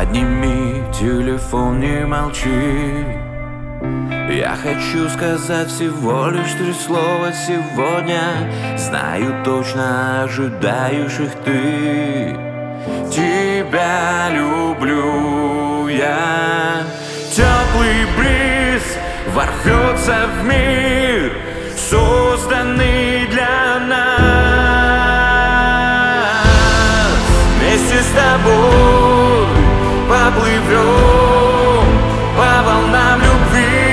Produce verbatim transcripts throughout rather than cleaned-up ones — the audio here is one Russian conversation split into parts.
Подними телефон, не молчи. Я хочу сказать всего лишь три слова сегодня. Знаю точно, ожидаешь их ты. Тебя люблю я. Теплый бриз ворвется в мир, созданный для нас. Вместе с тобой поплывем по волнам любви.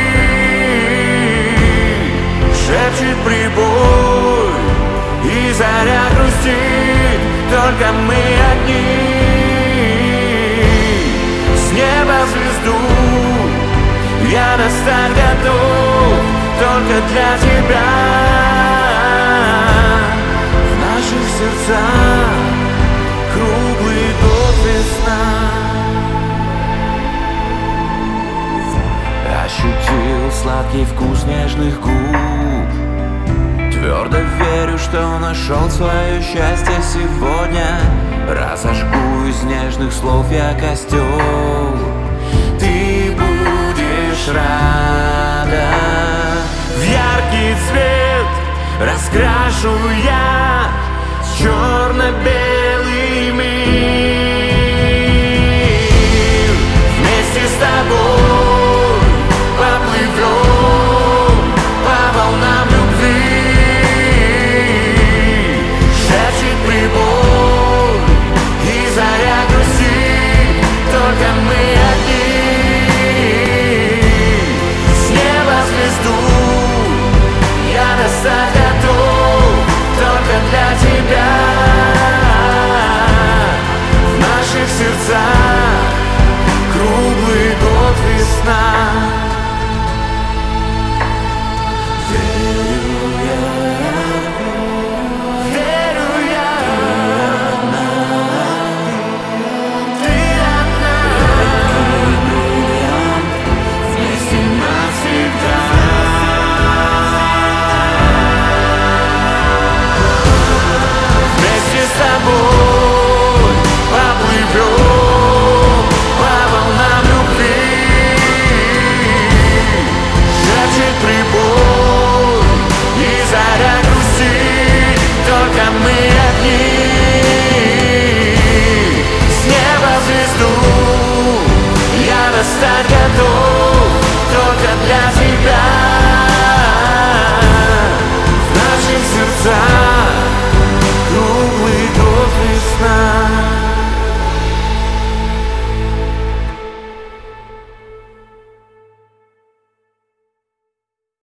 Шепчет прибой, и заря грустит, только мы одни. С неба звезду я достать готов, только для тебя. В наших сердцах круглый год весна. Ощутил сладкий вкус нежных губ. Твердо верю, что нашел свое счастье сегодня. Разожгу из нежных слов я костер. Ты будешь рада. В яркий цвет раскрашу я черно-белый мир. Вместе с тобой поплывем по волнам любви. Шепчет прибой, и заря грустит, только мы одни. С неба звезду я достать готов, только для тебя. В наших сердцах круглый год весна. Прибой,